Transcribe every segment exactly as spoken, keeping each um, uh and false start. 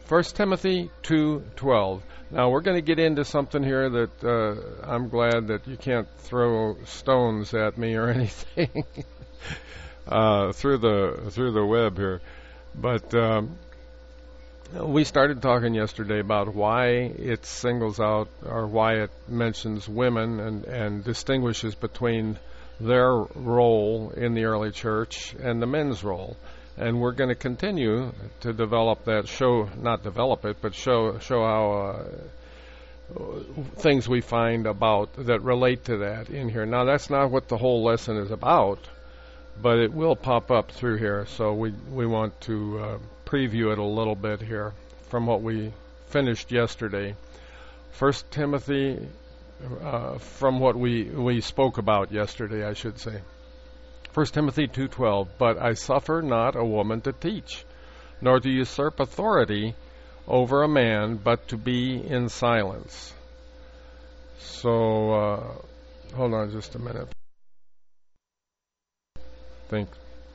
First Timothy two twelve. Now we're going to get into something here that uh, I'm glad that you can't throw stones at me or anything uh, through the through the web here. But um, we started talking yesterday about why it singles out, or why it mentions women and, and distinguishes between their role in the early church and the men's role. And we're going to continue to develop that, show, not develop it, but show show how uh, things we find about that relate to that in here. Now, that's not what the whole lesson is about, but it will pop up through here. So we, we want to uh, preview it a little bit here from what we finished yesterday. First Timothy, uh, from what we, we spoke about yesterday, I should say. First Timothy two twelve, but I suffer not a woman to teach, nor to usurp authority over a man, but to be in silence. So, uh, hold on just a minute. Think.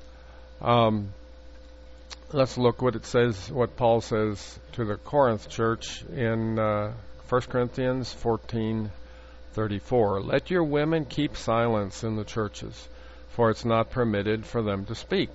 Um, let's look what it says, what Paul says to the Corinth church in uh, First Corinthians fourteen thirty-four. Let your women keep silence in the churches, for it's not permitted for them to speak.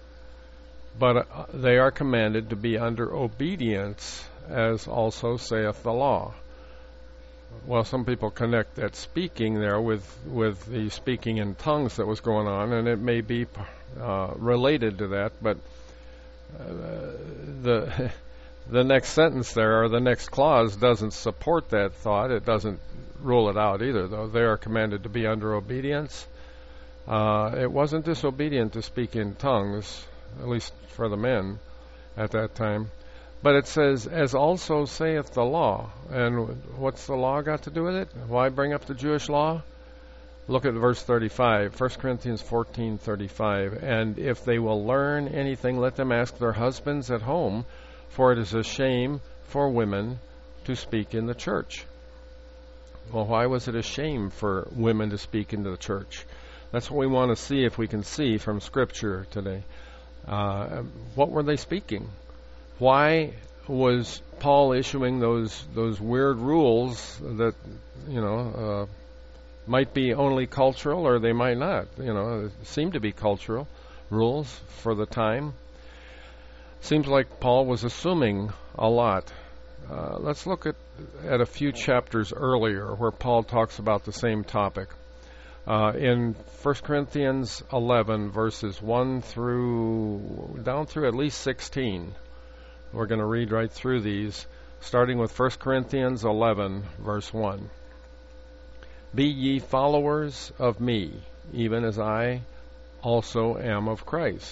But uh, they are commanded to be under obedience, as also saith the law. Well, some people connect that speaking there with, with the speaking in tongues that was going on, and it may be uh, related to that, but uh, the the next sentence there, or the next clause, doesn't support that thought. It doesn't rule it out either, though. They are commanded to be under obedience. Uh, it wasn't disobedient to speak in tongues, at least for the men at that time. But it says, as also saith the law. And what's the law got to do with it? Why bring up the Jewish law? Look at verse thirty-five, First Corinthians fourteen thirty-five. And if they will learn anything, let them ask their husbands at home, for it is a shame for women to speak in the church. Well, why was it a shame for women to speak into the church? That's what we want to see, if we can see from Scripture today. Uh, what were they speaking? Why was Paul issuing those those weird rules that, you know, uh, might be only cultural, or they might not? You know, seem to be cultural rules for the time. Seems like Paul was assuming a lot. Uh, let's look at, at a few chapters earlier where Paul talks about the same topic. Uh, in First Corinthians eleven, verses one through, down through at least sixteen. We're going to read right through these, starting with First Corinthians eleven, verse one. Be ye followers of me, even as I also am of Christ.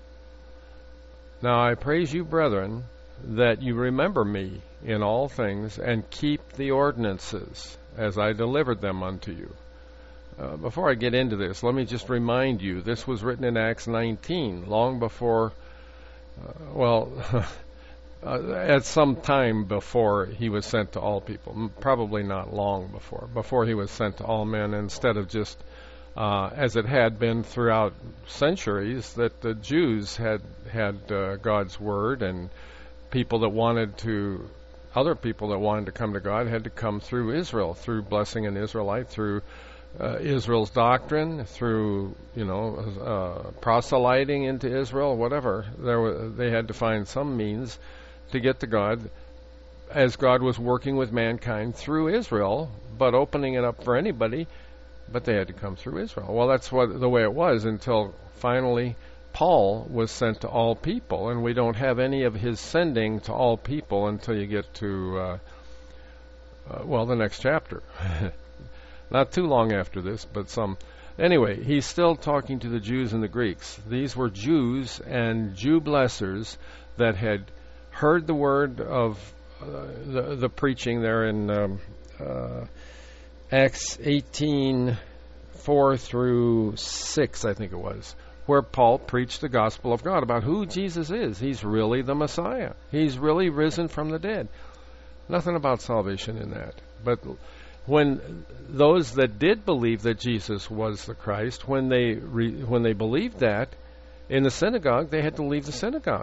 Now I praise you, brethren, that you remember me in all things, and keep the ordinances, as I delivered them unto you. Uh, before I get into this, let me just remind you, this was written in Acts nineteen, long before, uh, well, uh, at some time before he was sent to all people. Probably not long before, before he was sent to all men, instead of just, uh, as it had been throughout centuries, that the Jews had, had uh, God's word, and people that wanted to, other people that wanted to come to God had to come through Israel, through blessing an Israelite, through Uh, Israel's doctrine, through, you know, uh, proselyting into Israel, whatever. There w- they had to find some means to get to God, as God was working with mankind through Israel, but opening it up for anybody, but they had to come through Israel. Well, that's what the way it was until finally Paul was sent to all people, and we don't have any of his sending to all people until you get to, uh, uh, well, the next chapter. Not too long after this, but some. Anyway, he's still talking to the Jews and the Greeks. These were Jews and Jew blessers that had heard the word of uh, the, the preaching there in um, uh, Acts eighteen, four through six, I think it was, where Paul preached the gospel of God about who Jesus is. He's really the Messiah. He's really risen from the dead. Nothing about salvation in that. But when those that did believe that Jesus was the Christ, when they re, when they believed that, in the synagogue, they had to leave the synagogue.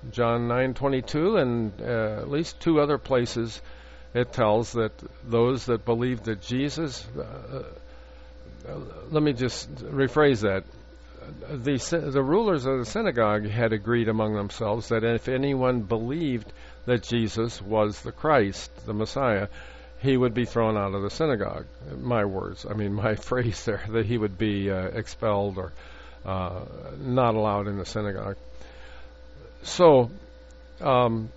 John nine twenty-two, and uh, at least two other places, it tells that those that believe that Jesus, uh, uh, let me just rephrase that. The, the rulers of the synagogue had agreed among themselves that if anyone believed that Jesus was the Christ, the Messiah, he would be thrown out of the synagogue. My words, I mean my phrase there, that he would be uh, expelled or uh, not allowed in the synagogue. So, um,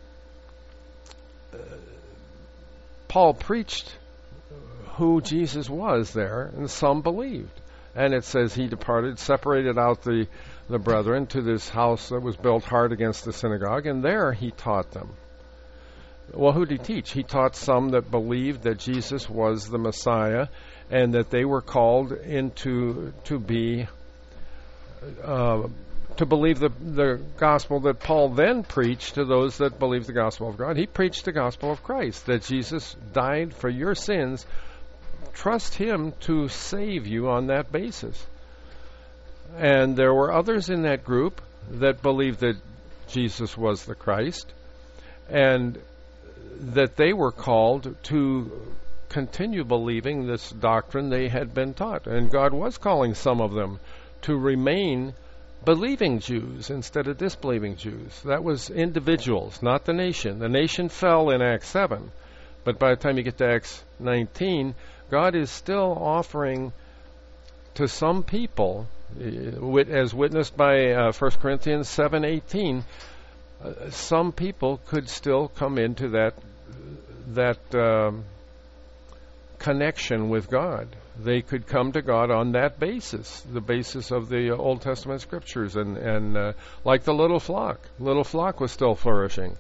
Paul preached who Jesus was there, and some believed. And it says he departed, separated out the, the brethren to this house that was built hard against the synagogue, and there he taught them. Well, who did he teach? He taught some that believed that Jesus was the Messiah and that they were called into to be uh, to believe the, the gospel that Paul then preached to those that believed the gospel of God. He preached the gospel of Christ, that Jesus died for your sins. Trust him to save you on that basis. And there were others in that group that believed that Jesus was the Christ, and that they were called to continue believing this doctrine they had been taught. And God was calling some of them to remain believing Jews instead of disbelieving Jews. That was individuals, not the nation. The nation fell in Acts seven. But by the time you get to Acts nineteen, God is still offering to some people, as witnessed by uh, First Corinthians seven eighteen, uh, some people could still come into that that um, connection with God. They could come to God on that basis, the basis of the Old Testament scriptures, and and uh, like the little flock, little flock was still flourishing,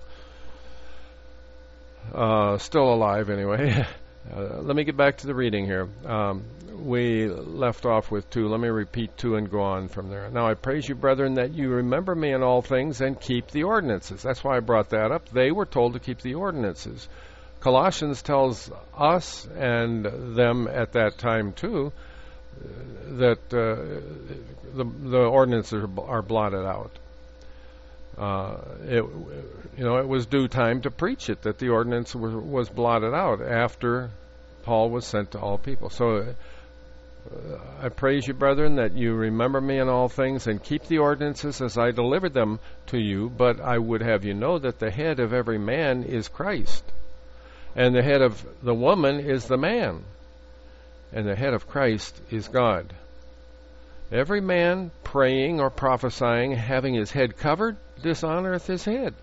uh, still alive anyway. Uh, let me get back to the reading here. Um, we left off with two. Let me repeat two and go on from there. Now I praise you, brethren, that you remember me in all things and keep the ordinances. That's why I brought that up. They were told to keep the ordinances. Colossians tells us and them at that time too that uh, the, the ordinances are, are blotted out. Uh, it, you know, it was due time to preach it, that the ordinance was, was blotted out after Paul was sent to all people. So uh, I praise you, brethren, that you remember me in all things and keep the ordinances as I delivered them to you. But I would have you know that the head of every man is Christ, and the head of the woman is the man, and the head of Christ is God. Every man praying or prophesying, having his head covered, dishonoreth his head.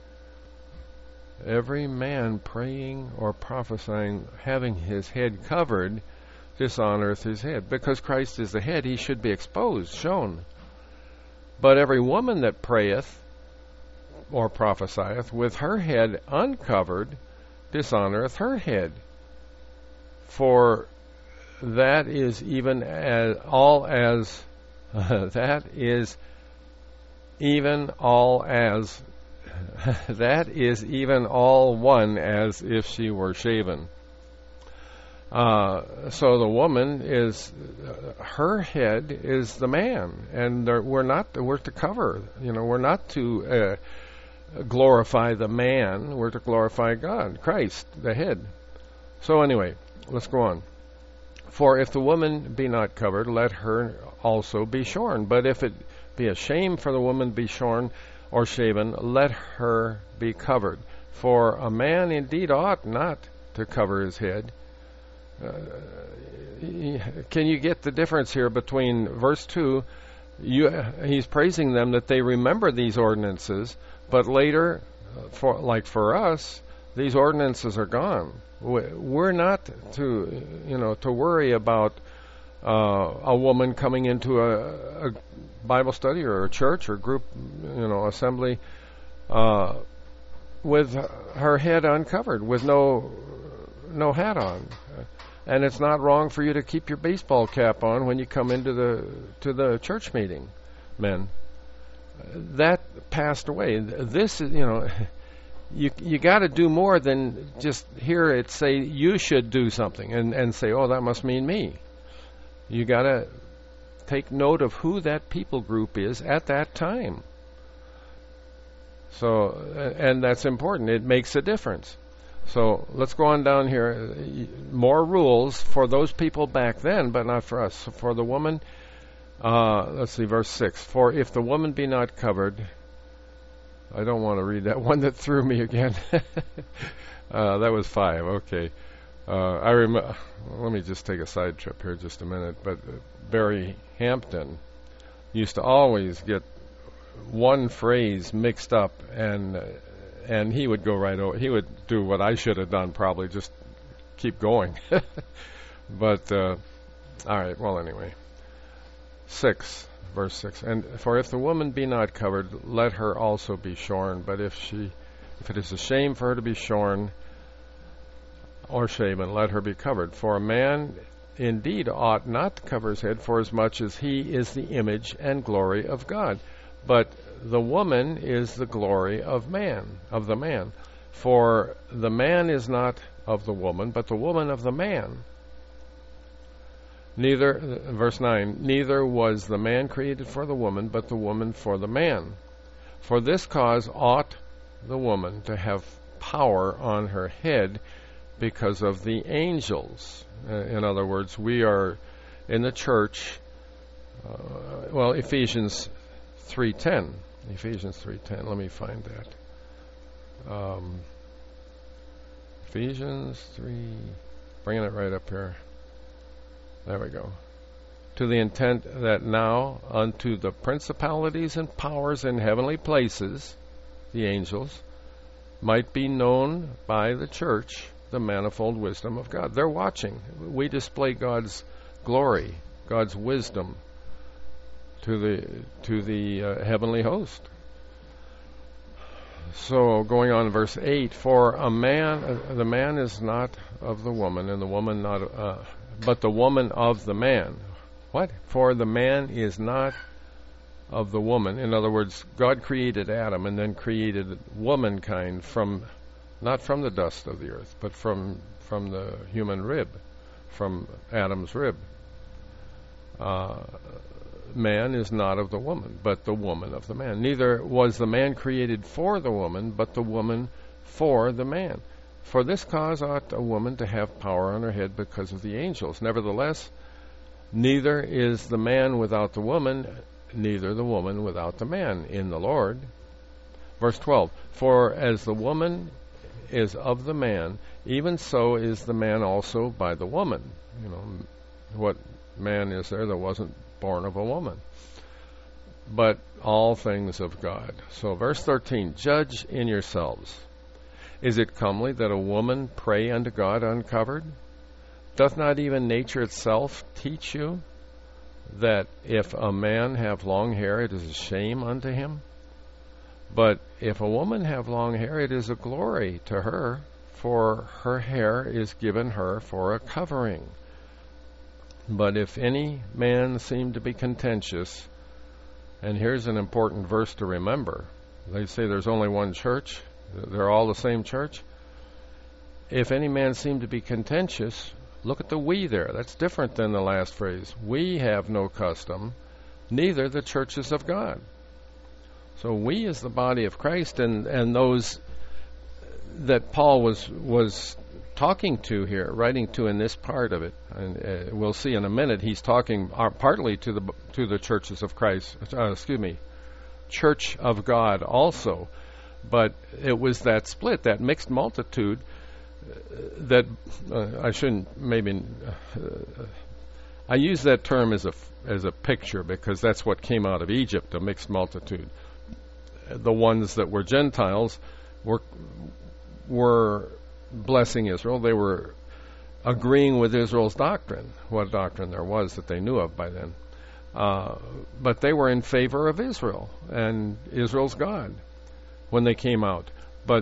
Every man praying or prophesying, having his head covered, dishonoreth his head. Because Christ is the head, he should be exposed, shown. But every woman that prayeth or prophesieth with her head uncovered, dishonoreth her head. For that is even as all as uh, that is even all as that is even all one as if she were shaven. Uh, so the woman is uh, her head is the man, and we're not we're to cover. You know, we're not to uh, glorify the man. We're to glorify God, Christ, the head. So anyway, let's go on. For if the woman be not covered, let her also be shorn. But if it be a shame for the woman be shorn or shaven, let her be covered. For a man indeed ought not to cover his head. Uh, can you get the difference here between verse two? You, he's praising them that they remember these ordinances, but later, for like for us, these ordinances are gone. We're not to, you know, to worry about uh, a woman coming into a, a Bible study or a church or group, you know, assembly uh, with her head uncovered, with no no hat on. And it's not wrong for you to keep your baseball cap on when you come into the to the church meeting, men. That passed away. This is, you know. You you got to do more than just hear it say you should do something and, and say, oh, that must mean me. You got to take note of who that people group is at that time. So, and that's important. It makes a difference. So let's go on down here. More rules for those people back then, but not for us. So for the woman, uh, let's see, verse six. For if the woman be not covered, I don't want to read that one that threw me again. uh, that was five. Okay. Uh, I rem- Let me just take a side trip here just a minute. But uh, Barry Hampton used to always get one phrase mixed up, and uh, and he would go right over. He would do what I should have done, probably just keep going. But uh, all right. Well, anyway, six, verse six. And for if the woman be not covered, let her also be shorn. But if she, if it is a shame for her to be shorn or shaven, let her be covered. For a man indeed ought not to cover his head, for as much as he is the image and glory of God. But the woman is the glory of man, of the man. For the man is not of the woman, but the woman of the man. Neither, verse nine, neither was the man created for the woman, but the woman for the man. For this cause ought the woman to have power on her head because of the angels. Uh, in other words, we are in the church, uh, well, Ephesians three ten. Ephesians three ten. Let me find that. Um, Ephesians three, bringing it right up here. There we go. To the intent that now unto the principalities and powers in heavenly places, the angels, might be known by the church the manifold wisdom of God. They're watching. We display God's glory, God's wisdom to the to the uh, heavenly host. So going on, verse eight. For a man, uh, the man is not of the woman, and the woman not, uh, but the woman of the man. What? For the man is not of the woman. In other words, God created Adam and then created womankind from, not from the dust of the earth, but from from the human rib, from Adam's rib. Uh, man is not of the woman, but the woman of the man. Neither was the man created for the woman, but the woman for the man. For this cause ought a woman to have power on her head because of the angels. Nevertheless, neither is the man without the woman, neither the woman without the man in the Lord. Verse twelve. For as the woman is of the man, even so is the man also by the woman. You know, what man is there that wasn't born of a woman? But all things of God. So verse thirteen, judge in yourselves. Is it comely that a woman pray unto God uncovered? Doth not even nature itself teach you that if a man have long hair, it is a shame unto him? But if a woman have long hair, it is a glory to her, for her hair is given her for a covering. But if any man seem to be contentious, and here's an important verse to remember. They say there's only one church. They're all the same church. If any man seem to be contentious, look at the we there. That's different than the last phrase. We have no custom, neither the churches of God. So we is the body of Christ, and, and those that Paul was was talking to here, writing to in this part of it. And uh, we'll see in a minute. He's talking uh, partly to the to the churches of Christ. Uh, excuse me, Church of God also. But it was that split, that mixed multitude, uh, that uh, I shouldn't maybe. Uh, I use that term as a as a picture because that's what came out of Egypt, a mixed multitude. The ones that were Gentiles were were blessing Israel. They were agreeing with Israel's doctrine, what doctrine there was that they knew of by then. Uh, but they were in favor of Israel and Israel's God when they came out. But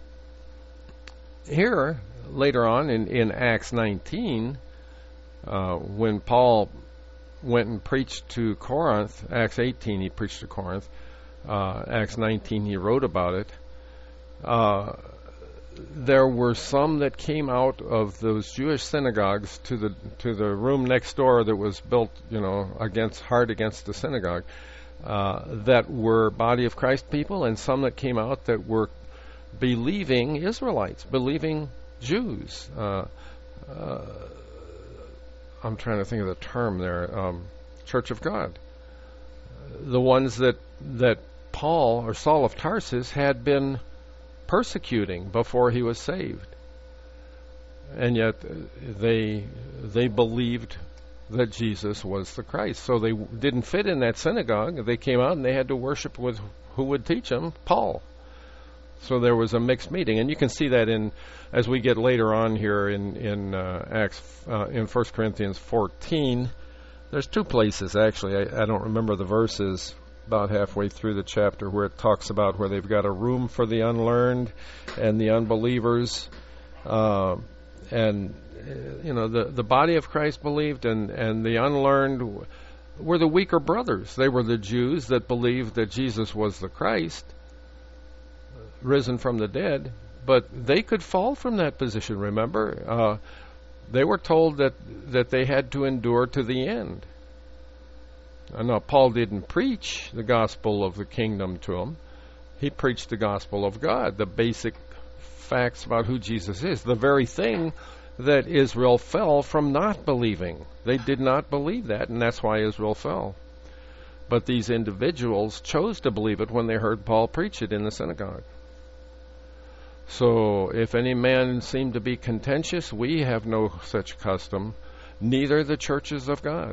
here, later on in, in Acts nineteen, uh, when Paul went and preached to Corinth, Acts eighteen he preached to Corinth, uh, Acts nineteen he wrote about it, uh, there were some that came out of those Jewish synagogues to the to the room next door that was built, you know, against hard against the synagogue. uh, that were body of Christ people, and some that came out that were believing Israelites, believing Jews. Uh, uh, I'm trying to think of the term there. Um, Church of God. The ones that that Paul or Saul of Tarsus had been persecuting before he was saved, and yet they they believed that Jesus was the Christ. So they didn't fit in that synagogue. They came out and they had to worship with who would teach them? Paul. So there was a mixed meeting, and you can see that in as we get later on here in in uh, Acts uh, in First Corinthians fourteen. There's two places actually. I, I don't remember the verses. About halfway through the chapter where it talks about where they've got a room for the unlearned and the unbelievers, uh, and uh, you know the the body of Christ believed, and and the unlearned were the weaker brothers. They were the Jews that believed that Jesus was the Christ, risen from the dead, but they could fall from that position. Remember, uh, they were told that that they had to endure to the end. Now, Paul didn't preach the gospel of the kingdom to them. He preached the gospel of God, the basic facts about who Jesus is, the very thing that Israel fell from not believing. They did not believe that, and that's why Israel fell. But these individuals chose to believe it when they heard Paul preach it in the synagogue. So, if any man seem to be contentious, we have no such custom, neither the churches of God.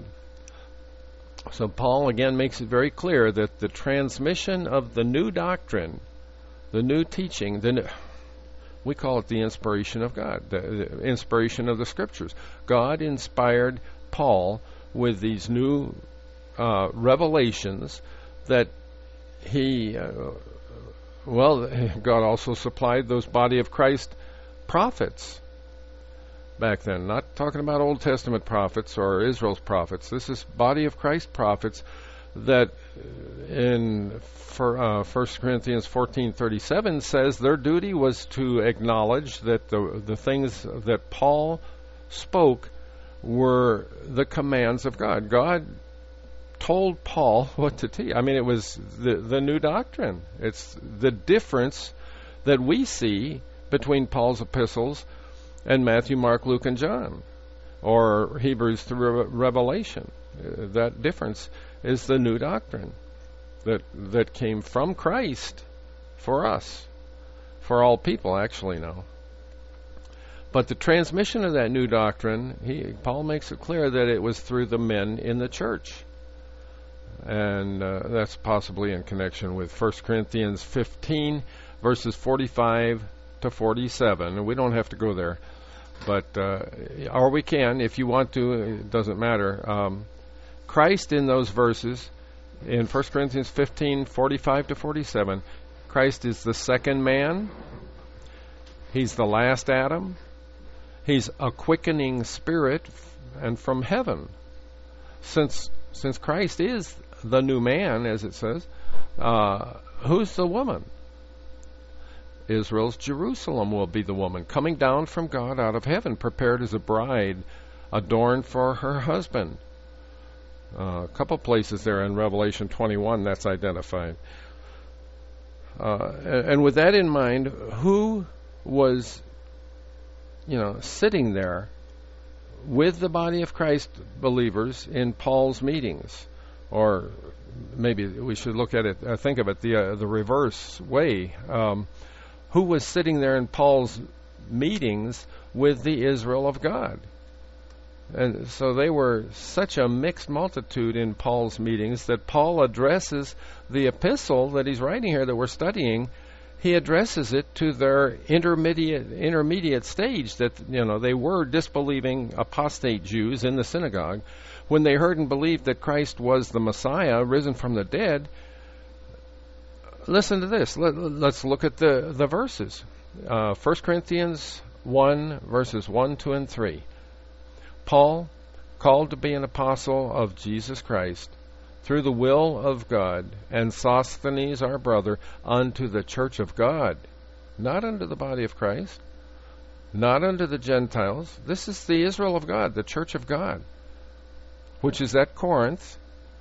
So Paul again makes it very clear that the transmission of the new doctrine, the new teaching, the new, we call it the inspiration of God, the, the inspiration of the Scriptures. God inspired Paul with these new uh, revelations that he, uh, well, God also supplied those body of Christ prophets back then. Not talking about Old Testament prophets or Israel's prophets. This is body of Christ prophets that in for, uh, First Corinthians fourteen thirty-seven says their duty was to acknowledge that the the things that Paul spoke were the commands of God. God told Paul what to teach. I mean, it was the the new doctrine. It's the difference that we see between Paul's epistles and Matthew, Mark, Luke, and John, or Hebrews through Revelation. Uh, that difference is the new doctrine that that came from Christ for us, for all people, actually now. But the transmission of that new doctrine, he, Paul makes it clear that it was through the men in the church. And uh, that's possibly in connection with First Corinthians fifteen, verses forty-five to forty-seven. And we don't have to go there. But, uh, or we can, if you want to, it doesn't matter. Um, Christ in those verses, in First Corinthians fifteen, forty-five to forty-seven, Christ is the second man. He's the last Adam. He's a quickening spirit and from heaven. Since since Christ is the new man, as it says, uh, who's the woman? Israel's Jerusalem will be the woman, coming down from God out of heaven, prepared as a bride, adorned for her husband. Uh, a couple places there in Revelation twenty-one that's identified. Uh, and, and with that in mind, who was, you know, sitting there with the body of Christ believers in Paul's meetings? Or maybe we should look at it, uh, think of it the uh, the reverse way. Um, who was sitting there in Paul's meetings with the Israel of God? And so they were such a mixed multitude in Paul's meetings that Paul addresses the epistle that he's writing here that we're studying. He addresses it to their intermediate intermediate stage, that, you know, they were disbelieving apostate Jews in the synagogue. When they heard and believed that Christ was the Messiah, risen from the dead. Listen to this. Let, let's look at the, the verses. Uh, First Corinthians one, verses one, two, and three. Paul, called to be an apostle of Jesus Christ, through the will of God, and Sosthenes our brother, unto the church of God, not unto the body of Christ, not unto the Gentiles. This is the Israel of God, the church of God, which is at Corinth,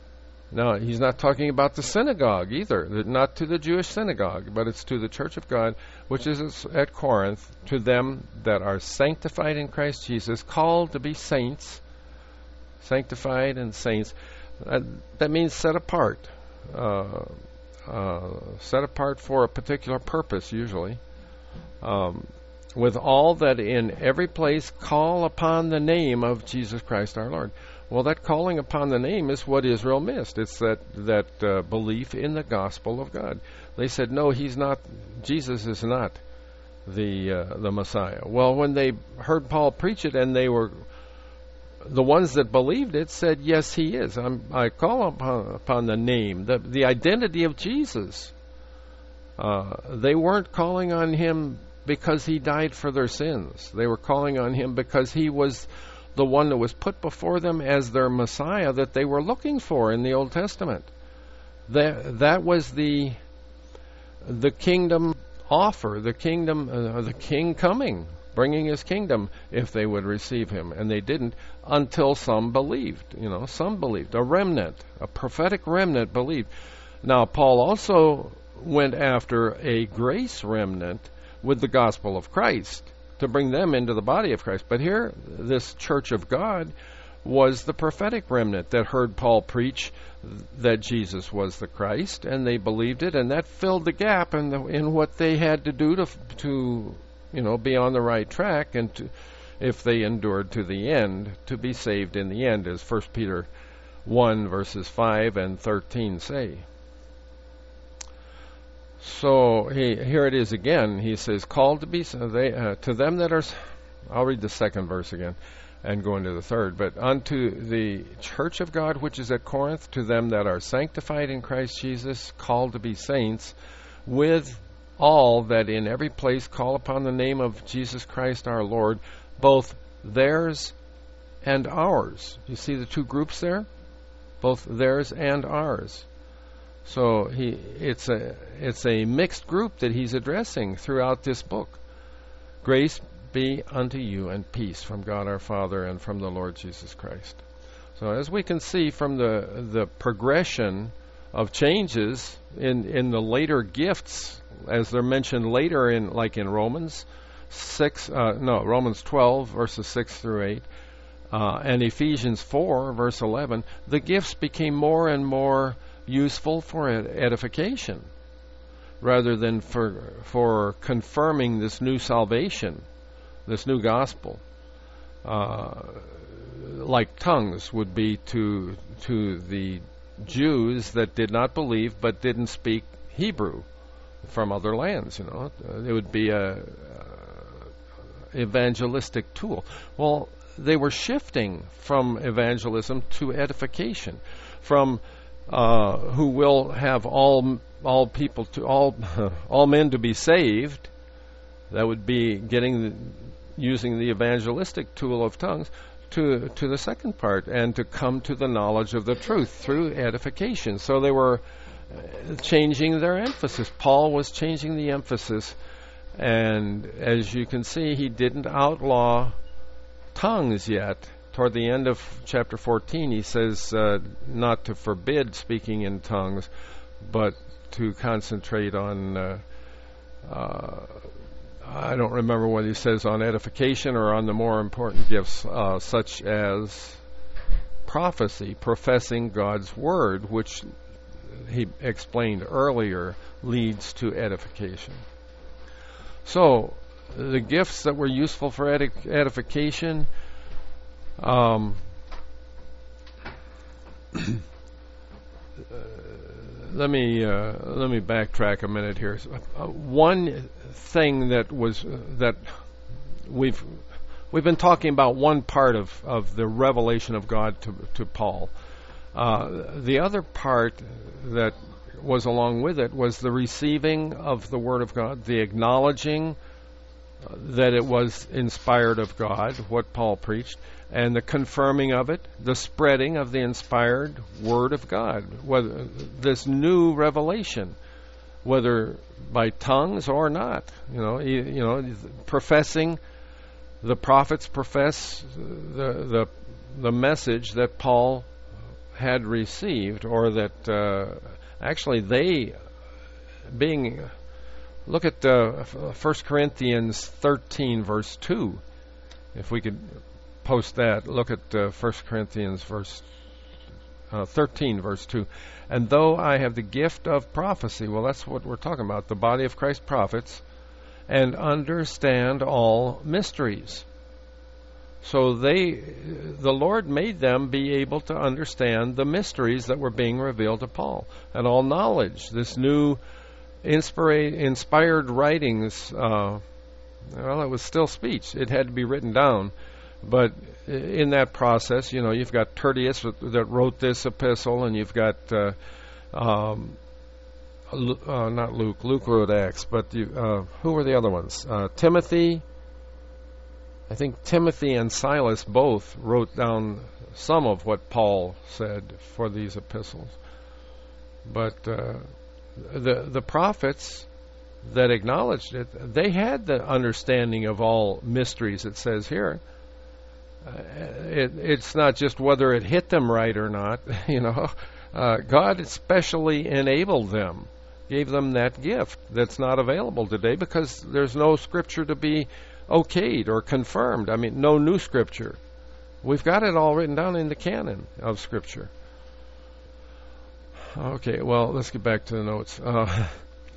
Now, he's not talking about the synagogue either, not to the Jewish synagogue, but it's to the church of God, which is at Corinth, to them that are sanctified in Christ Jesus, called to be saints, sanctified and saints. Uh, that means set apart, uh, uh, set apart for a particular purpose, usually. Um, with all that in every place call upon the name of Jesus Christ our Lord. Well, that calling upon the name is what Israel missed. It's that that uh, belief in the gospel of God. They said, no, he's not, Jesus is not the uh, the Messiah. Well, when they heard Paul preach it, and they were, the ones that believed it said, yes, he is. I'm, I call upon, upon the name, the, the identity of Jesus. Uh, they weren't calling on him because he died for their sins. They were calling on him because he was the one that was put before them as their Messiah that they were looking for in the Old Testament. That that was the the kingdom offer, the kingdom, uh, the king coming, bringing his kingdom if they would receive him, and they didn't until some believed. You know, some believed. A remnant, a prophetic remnant believed. Now, Paul also went after a grace remnant with the gospel of Christ, to bring them into the body of Christ. But here, this church of God was the prophetic remnant that heard Paul preach that Jesus was the Christ, and they believed it, and that filled the gap in, the, in what they had to do to, to, you know, be on the right track, and to, if they endured to the end, to be saved in the end, as First Peter one verses five and thirteen say. So he, here it is again. He says, "Called to be so they uh, to them that are." I'll read the second verse again, and go into the third. But unto the church of God which is at Corinth, to them that are sanctified in Christ Jesus, called to be saints, with all that in every place call upon the name of Jesus Christ our Lord, both theirs and ours. You see the two groups there, both theirs and ours. So he, it's a it's a mixed group that he's addressing throughout this book. Grace be unto you and peace from God our Father and from the Lord Jesus Christ. So as we can see from the the progression of changes in in the later gifts, as they're mentioned later in like in Romans six, uh, no Romans twelve verses six through eight, uh, and Ephesians four verse eleven, the gifts became more and more useful for edification rather than for for confirming this new salvation, this new gospel. Uh, like tongues would be to to the Jews that did not believe but didn't speak Hebrew from other lands. You know, it would be a, a evangelistic tool. Well, they were shifting from evangelism to edification, from Uh, who will have all all people to all all men to be saved. That would be getting the, using the evangelistic tool of tongues to to the second part, and to come to the knowledge of the truth through edification. So they were changing their emphasis. Paul was changing the emphasis, and as you can see, he didn't outlaw tongues yet. Toward the end of chapter fourteen, he says uh, not to forbid speaking in tongues, but to concentrate on, uh, uh, I don't remember what he says, on edification or on the more important gifts, uh, such as prophecy, professing God's word, which he explained earlier leads to edification. So, the gifts that were useful for edi- edification, Um, uh, let me uh, let me backtrack a minute here. Uh, one thing that was uh, that we've we've been talking about one part of, of the revelation of God to to Paul. Uh, the other part that was along with it was the receiving of the Word of God, the acknowledging that it was inspired of God, what Paul preached, and the confirming of it, the spreading of the inspired Word of God, whether this new revelation, whether by tongues or not, you know, you, you know, professing, the prophets profess the the the message that Paul had received, or that uh, actually they, being, look at uh, First Corinthians thirteen, verse two. If we could post that, look at uh, First Corinthians verse uh, thirteen, verse two. And though I have the gift of prophecy, well, that's what we're talking about, the body of Christ prophets, and understand all mysteries. So they, the Lord made them be able to understand the mysteries that were being revealed to Paul, and all knowledge. This new inspira- inspired writings, uh, well, it was still speech. It had to be written down. But in that process, you know, you've got Tertius that wrote this epistle, and you've got, uh, um, uh, not Luke, Luke wrote Acts, but you, uh, who were the other ones? Uh, Timothy. I think Timothy and Silas both wrote down some of what Paul said for these epistles. But uh, the the prophets that acknowledged it, they had the understanding of all mysteries, it says here. Uh, it, it's not just whether it hit them right or not. You know, uh, God especially enabled them, gave them that gift that's not available today because there's no scripture to be okayed or confirmed. I mean, no new scripture. We've got it all written down in the canon of scripture. Okay, well, let's get back to the notes. Uh,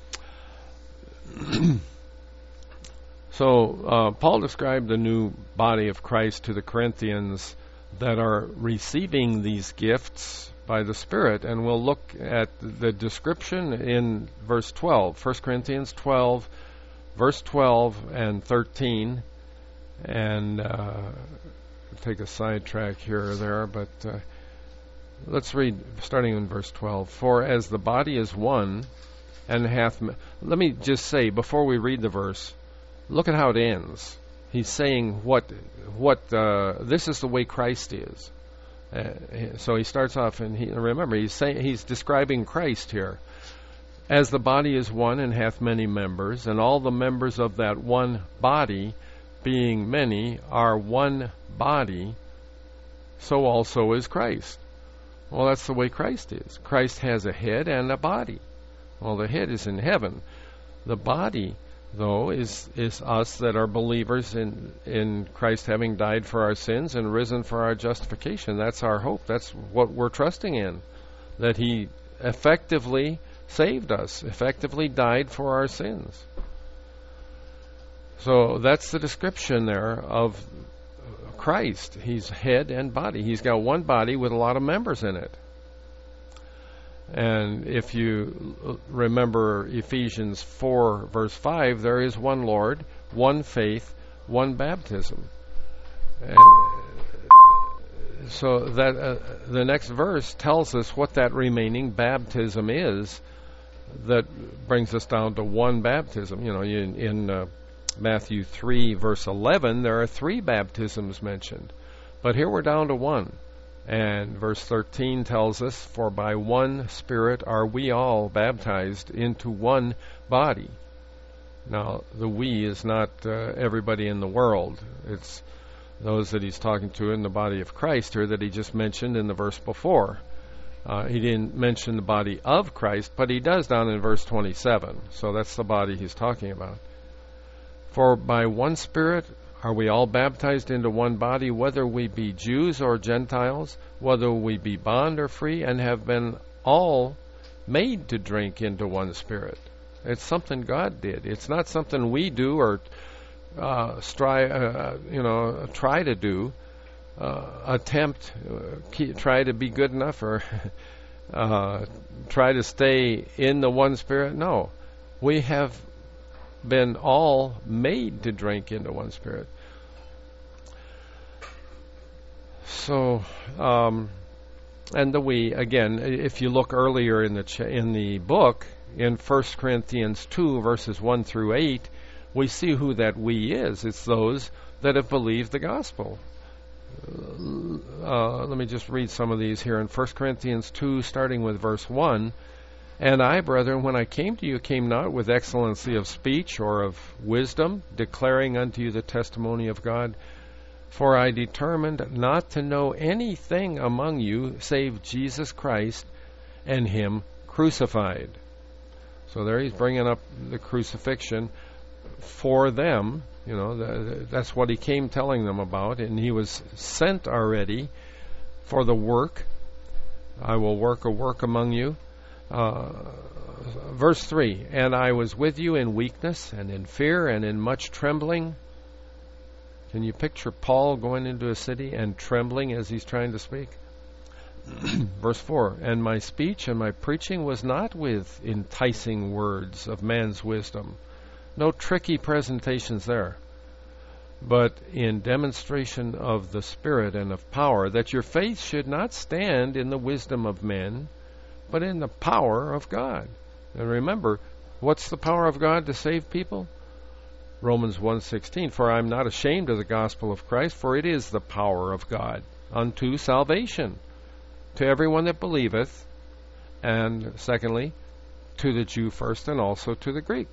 so, uh, Paul described the new body of Christ to the Corinthians that are receiving these gifts by the Spirit, and we'll look at the description in verse twelve, First Corinthians twelve, verse twelve and thirteen, and uh, take a sidetrack here or there, but uh, let's read starting in verse twelve. For as the body is one, and hath... Me- Let me just say, before we read the verse, look at how it ends. He's saying what, what uh, this is the way Christ is. Uh, so he starts off, and he, remember, he's saying he's describing Christ here. As the body is one and hath many members, and all the members of that one body, being many, are one body, so also is Christ. Well, that's the way Christ is. Christ has a head and a body. Well, the head is in heaven. The body, though, is is us that are believers in, in Christ having died for our sins and risen for our justification. That's our hope. That's what we're trusting in, that He effectively saved us, effectively died for our sins. So that's the description there of Christ. He's head and body. He's got one body with a lot of members in it. And if you remember Ephesians four, verse five, there is one Lord, one faith, one baptism. And so that uh, the next verse tells us what that remaining baptism is. That brings us down to one baptism. You know, in, in uh, Matthew three, verse eleven, there are three baptisms mentioned. But here we're down to one. And verse thirteen tells us, for by one Spirit are we all baptized into one body. Now, the we is not uh, everybody in the world. It's those that he's talking to in the body of Christ here that he just mentioned in the verse before. Uh, he didn't mention the body of Christ, but he does down in verse twenty-seven. So that's the body he's talking about. For by one Spirit are we all baptized into one body, whether we be Jews or Gentiles, whether we be bond or free, and have been all made to drink into one Spirit. It's something God did. It's not something we do or uh, strive, uh, you know, try to do. Uh, attempt, uh, keep, try to be good enough, or uh, try to stay in the one Spirit. No, we have been all made to drink into one Spirit. So, um, and the we again. If you look earlier in the ch- in the book in First Corinthians two, verses one through eight, we see who that we is. It's those that have believed the gospel. Uh, let me just read some of these here in First Corinthians two, starting with verse one. And I, brethren, when I came to you, came not with excellency of speech or of wisdom, declaring unto you the testimony of God. For I determined not to know anything among you save Jesus Christ and Him crucified. So there he's bringing up the crucifixion for them. You know, the, that's what he came telling them about, and he was sent already for the work. I will work a work among you. Uh, verse three, and I was with you in weakness and in fear and in much trembling. Can you picture Paul going into a city and trembling as he's trying to speak? Verse four, and my speech and my preaching was not with enticing words of man's wisdom. No tricky presentations there, but in demonstration of the Spirit and of power, that your faith should not stand in the wisdom of men, but in the power of God. And remember, what's the power of God to save people? Romans one sixteen, for I am not ashamed of the gospel of Christ, for it is the power of God unto salvation to everyone that believeth, and secondly, to the Jew first, and also to the Greek.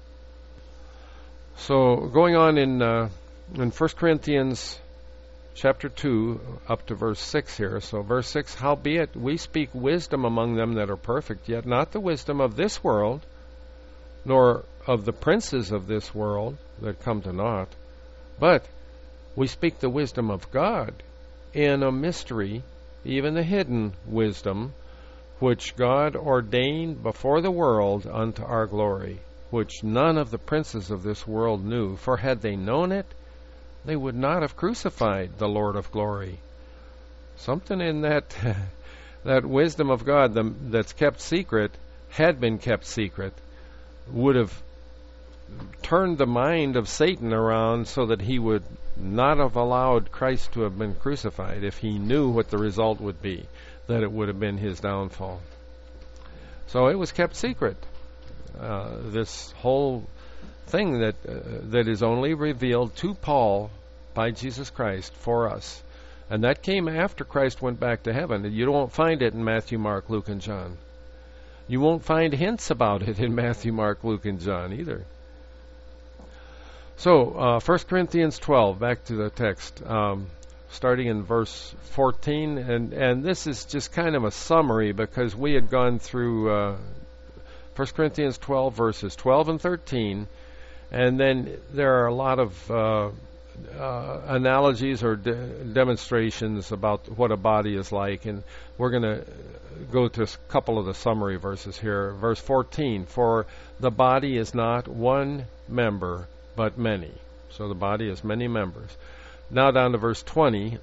So going on in uh, in First Corinthians chapter two up to verse six here. So verse six, howbeit we speak wisdom among them that are perfect, yet not the wisdom of this world, nor of the princes of this world that come to naught, but we speak the wisdom of God in a mystery, even the hidden wisdom, which God ordained before the world unto our glory, which none of the princes of this world knew. For had they known it, they would not have crucified the Lord of glory. Something in that that wisdom of God the, that's kept secret, had been kept secret, would have turned the mind of Satan around so that he would not have allowed Christ to have been crucified if he knew what the result would be, that it would have been his downfall. So it was kept secret. Uh, this whole thing that uh, that is only revealed to Paul by Jesus Christ for us. And that came after Christ went back to heaven. You don't find it in Matthew, Mark, Luke, and John. You won't find hints about it in Matthew, Mark, Luke, and John either. So, uh, First Corinthians twelve, back to the text, um, starting in verse fourteen. And, and this is just kind of a summary because we had gone through uh, First Corinthians twelve, verses twelve and thirteen. And then there are a lot of uh, uh, analogies or de- demonstrations about what a body is like. And we're going to go to a couple of the summary verses here. Verse fourteen, for the body is not one member, but many. So the body has many members. Now down to verse twenty.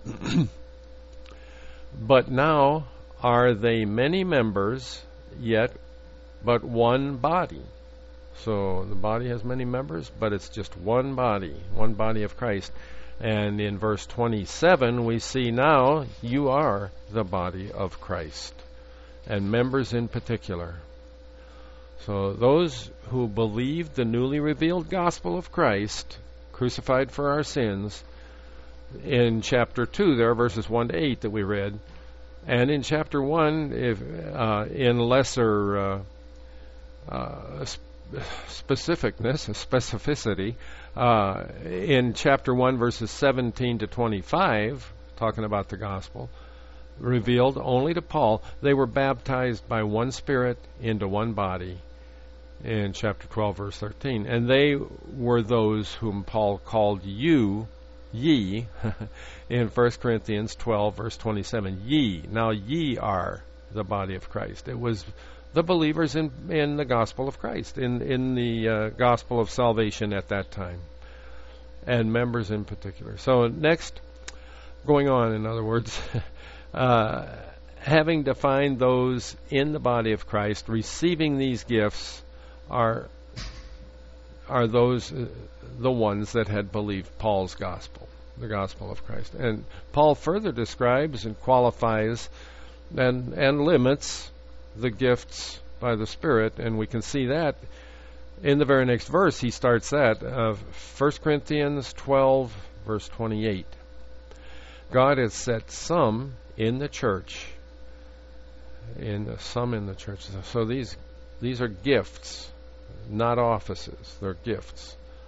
But now are they many members, yet but one body. So the body has many members, but it's just one body, one body of Christ. And in verse twenty-seven, we see now you are the body of Christ, and members in particular. So those who believed the newly revealed gospel of Christ, crucified for our sins, in chapter two, there are verses one to eight that we read, and in chapter one, if uh, in lesser uh, uh, sp- specificness, specificity, uh, in chapter one, verses seventeen to twenty-five, talking about the gospel, revealed only to Paul, they were baptized by one Spirit into one body, in chapter twelve, verse thirteen. And they were those whom Paul called you, ye, in First Corinthians twelve, verse twenty-seven. Ye. Now ye are the body of Christ. It was the believers in, in the gospel of Christ, in, in the uh, gospel of salvation at that time, and members in particular. So next, going on, in other words, uh, having defined those in the body of Christ, receiving these gifts are are those uh, the ones that had believed Paul's gospel, the gospel of Christ. And Paul further describes and qualifies and and limits the gifts by the Spirit, and we can see that in the very next verse. He starts that of First Corinthians twelve, verse twenty-eight. God has set some in the church, in the, some in the church. So these these are gifts, not offices. They're gifts.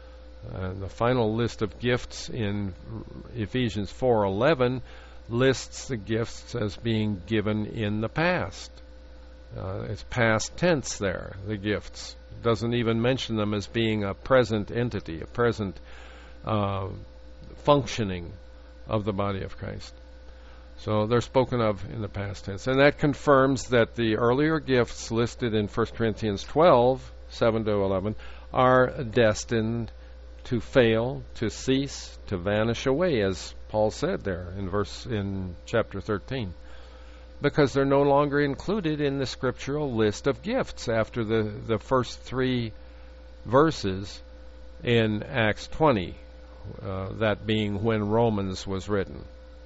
Uh, the final list of gifts in Ephesians four eleven lists the gifts as being given in the past. Uh, it's past tense there, the gifts. It doesn't even mention them as being a present entity, a present uh, functioning of the body of Christ. So they're spoken of in the past tense. And that confirms that the earlier gifts listed in First Corinthians twelve, seven to eleven, are destined to fail, to cease, to vanish away, as Paul said there in verse in chapter thirteen. Because they're no longer included in the scriptural list of gifts after the, the first three verses in Acts twenty, uh, that being when Romans was written.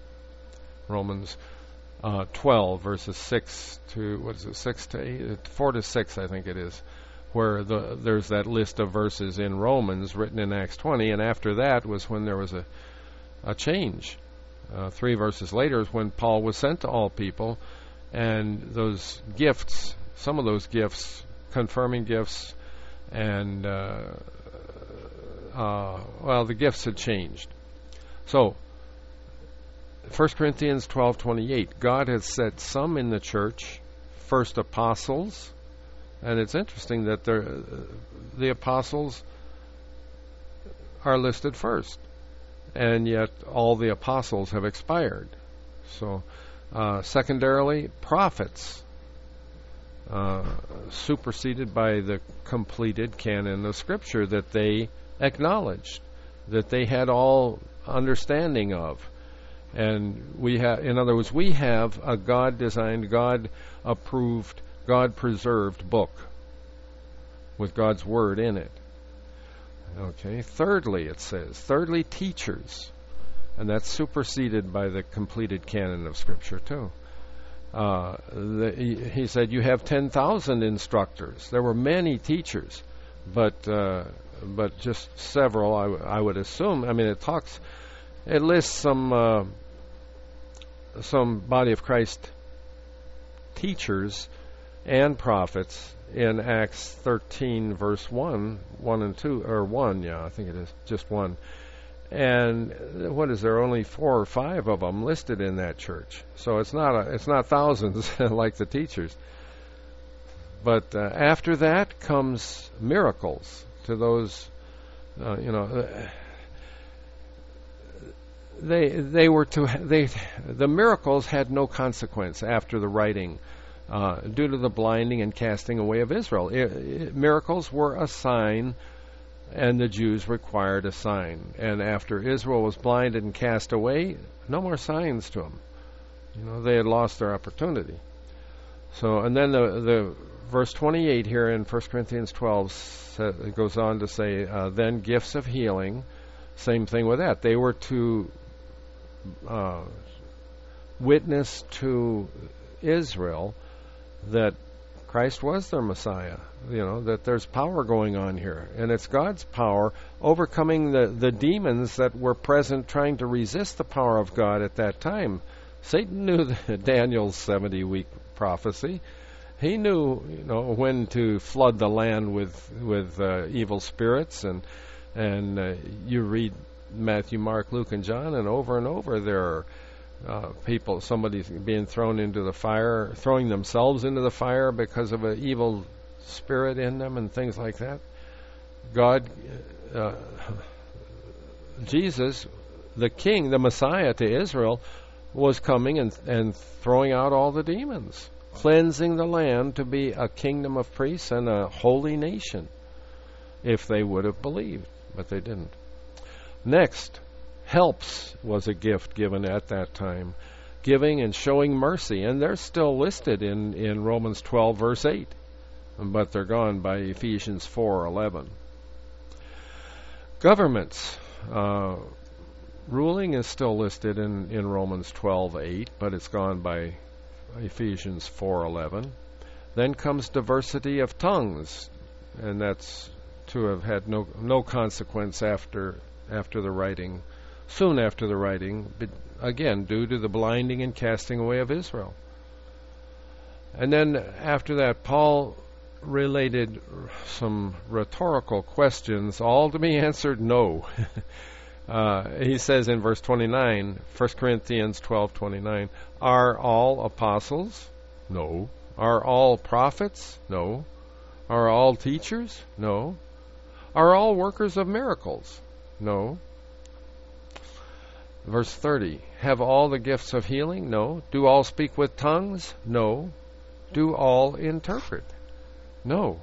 Romans uh, twelve, verses six to, what is it, six to eight, four to six, I think it is, where the, there's that list of verses in Romans written in Acts twenty, and after that was when there was a, a change. Uh, three verses later is when Paul was sent to all people, and those gifts, some of those gifts, confirming gifts, and, uh, uh, well, the gifts had changed. So, First Corinthians twelve twenty-eight, God has set some in the church, first apostles, and it's interesting that the apostles are listed first, and yet all the apostles have expired. So, uh, secondarily, prophets, uh, superseded by the completed canon of Scripture that they acknowledged, that they had all understanding of. And we have, in other words, we have a God-designed, God-approved, God-preserved book with God's Word in it. Okay. Thirdly, it says, thirdly, teachers. And that's superseded by the completed canon of Scripture, too. Uh, the, he, he said, you have ten thousand instructors. There were many teachers, but uh, but just several, I, w- I would assume. I mean, it talks, it lists some, uh, some body of Christ teachers and prophets in Acts thirteen, verse one, one and two, or one, yeah, I think it is, just one. And what is there? Only four or five of them listed in that church. So it's not a, it's not thousands like the teachers. But uh, after that comes miracles to those, uh, you know, uh, they they were to they the miracles had no consequence after the writing. Uh, due to the blinding and casting away of Israel. It, it, miracles were a sign, and the Jews required a sign. And after Israel was blinded and cast away, no more signs to them. You know, they had lost their opportunity. So, and then the, the verse twenty-eight here in First Corinthians twelve sa- it goes on to say, uh, then gifts of healing, same thing with that. They were to uh, witness to Israel that Christ was their Messiah, you know, that there's power going on here. And it's God's power overcoming the, the demons that were present trying to resist the power of God at that time. Satan knew the, Daniel's seventy-week prophecy. He knew, you know, when to flood the land with with uh, evil spirits. And, and uh, you read Matthew, Mark, Luke, and John, and over and over there are Uh, people, somebody's being thrown into the fire, throwing themselves into the fire because of an evil spirit in them and things like that. God, uh, Jesus, the King, the Messiah to Israel, was coming and, and throwing out all the demons, cleansing the land to be a kingdom of priests and a holy nation, if they would have believed, but they didn't. Next, helps was a gift given at that time, giving and showing mercy, and they're still listed in, in Romans twelve, verse eight, but they're gone by Ephesians four eleven. Governments. Uh, ruling is still listed in, in Romans twelve eight, but it's gone by Ephesians four eleven. Then comes diversity of tongues, and that's to have had no no consequence after after the writing, soon after the writing, but again due to the blinding and casting away of Israel. And then after that, Paul related some rhetorical questions, all to be answered no. uh, he says in verse twenty-nine, First Corinthians twelve twenty-nine, are all apostles? No. Are all prophets? No. Are all teachers? No. Are all workers of miracles? No. Verse thirty, have all the gifts of healing? No. Do all speak with tongues? No. Do all interpret? No.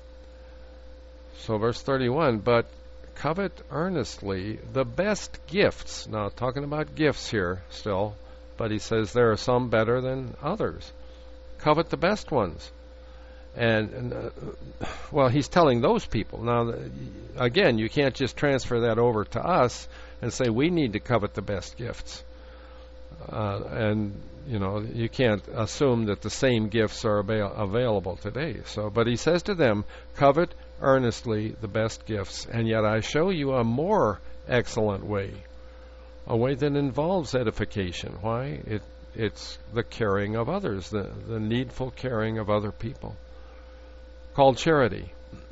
So verse thirty-one, but covet earnestly the best gifts. Now talking about gifts here still, but he says there are some better than others. Covet the best ones. And, and uh, well, he's telling those people. Now, again, you can't just transfer that over to us and say we need to covet the best gifts. Uh, and, you know, you can't assume that the same gifts are avail- available today. So, but he says to them, covet earnestly the best gifts, and yet I show you a more excellent way, a way that involves edification. Why? It It's the caring of others, the, the needful caring of other people, called charity.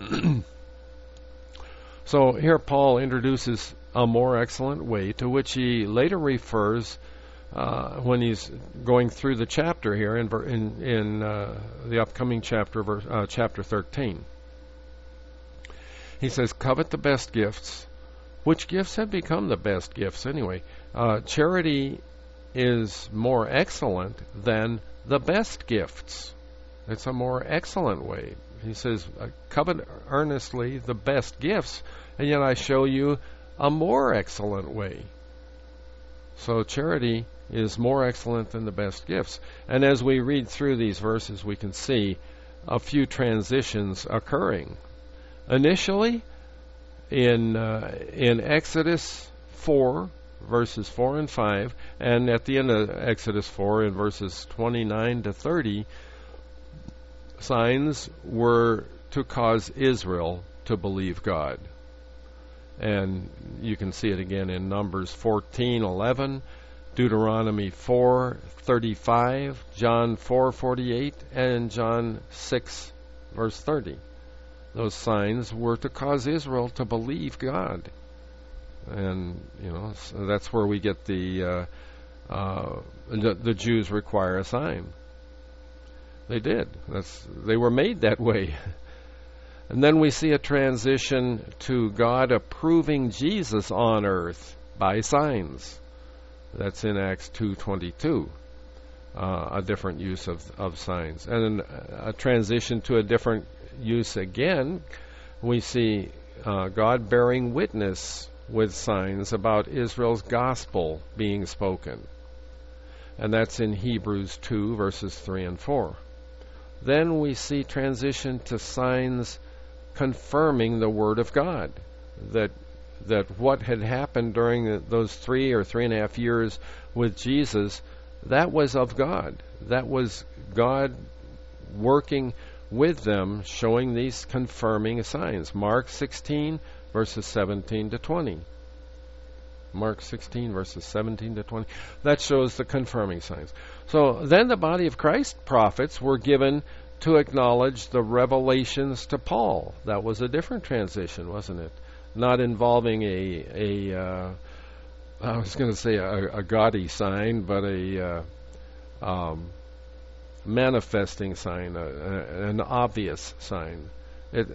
So here Paul introduces a more excellent way, to which he later refers uh, when he's going through the chapter here in in, in uh, the upcoming chapter, verse, uh, chapter thirteen. He says, covet the best gifts. Which gifts have become the best gifts anyway? Uh, charity is more excellent than the best gifts. It's a more excellent way. He says, covet earnestly the best gifts, and yet I show you a more excellent way. So charity is more excellent than the best gifts. And as we read through these verses, we can see a few transitions occurring. Initially, in uh, in Exodus four, verses four and five, and at the end of Exodus four, in verses twenty-nine to thirty, signs were to cause Israel to believe God. And you can see it again in Numbers fourteen eleven, Deuteronomy four thirty-five, John four forty-eight, and John six verse thirty. Those signs were to cause Israel to believe God. And, you know, so that's where we get the, uh, uh, the the Jews require a sign. They did. That's they were made that way. And then we see a transition to God approving Jesus on earth by signs. That's in Acts two twenty-two, uh, a different use of, of signs. And then a transition to a different use again. We see uh, God bearing witness with signs about Israel's gospel being spoken. And that's in Hebrews two, verses three and four. Then we see transition to signs confirming the Word of God, that that what had happened during the, those three or three and a half years with Jesus, that was of God. That was God working with them, showing these confirming signs. Mark sixteen, verses seventeen to twenty. Mark sixteen, verses seventeen to twenty. That shows the confirming signs. So then the body of Christ prophets were given to acknowledge the revelations to Paul. That was a different transition, wasn't it? Not involving a, a uh, I was going to say a, a gaudy sign, but a uh, um, manifesting sign, a, a, an obvious sign. It,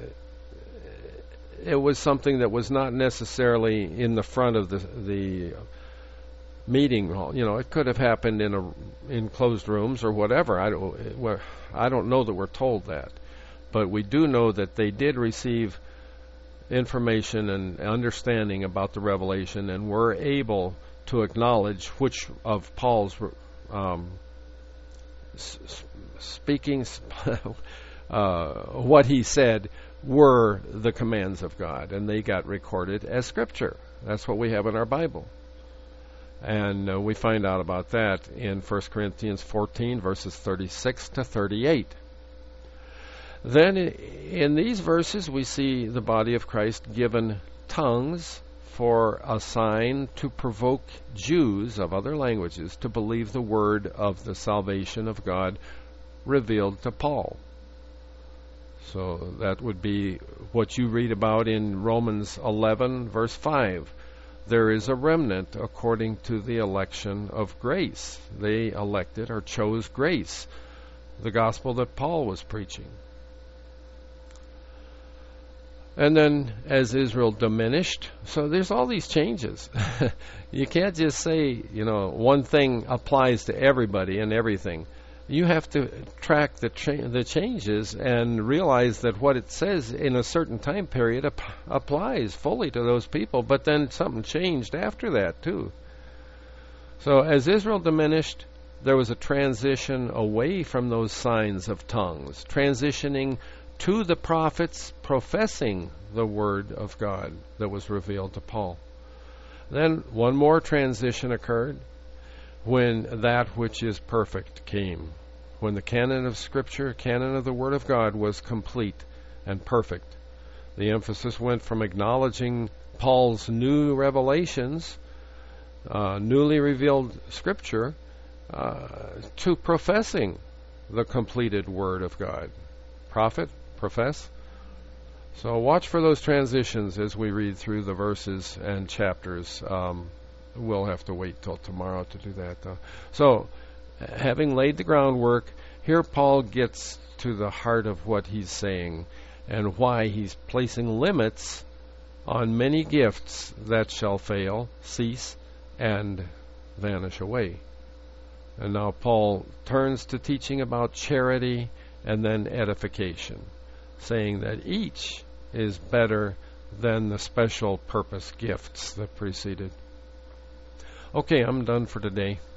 it was something that was not necessarily in the front of the the meeting hall. You know, it could have happened in a in closed rooms or whatever. I don't, I don't know that we're told that, but we do know that they did receive information and understanding about the revelation, and were able to acknowledge which of Paul's um, s- speaking, uh, what he said were the commands of God, and they got recorded as Scripture. That's what we have in our Bible. And uh, we find out about that in First Corinthians fourteen, verses thirty-six to thirty-eight. Then in these verses we see the body of Christ given tongues for a sign to provoke Jews of other languages to believe the word of the salvation of God revealed to Paul. So that would be what you read about in Romans eleven, verse five. There is a remnant according to the election of grace. They elected or chose grace, the gospel that Paul was preaching. And then as Israel diminished, so there's all these changes. You can't just say, you know, one thing applies to everybody and everything. You have to track the cha- the changes and realize that what it says in a certain time period ap- applies fully to those people, but then something changed after that too. So as Israel diminished, there was a transition away from those signs of tongues, transitioning to the prophets professing the word of God that was revealed to Paul. Then one more transition occurred when that which is perfect came. When the canon of Scripture, canon of the Word of God was complete and perfect. The emphasis went from acknowledging Paul's new revelations, uh, newly revealed Scripture, uh, to professing the completed Word of God. Prophet, profess. So watch for those transitions as we read through the verses and chapters. Um, we'll have to wait till tomorrow to do that, though. So, having laid the groundwork, here Paul gets to the heart of what he's saying and why he's placing limits on many gifts that shall fail, cease, and vanish away. And now Paul turns to teaching about charity and then edification, saying that each is better than the special purpose gifts that preceded. Okay, I'm done for today.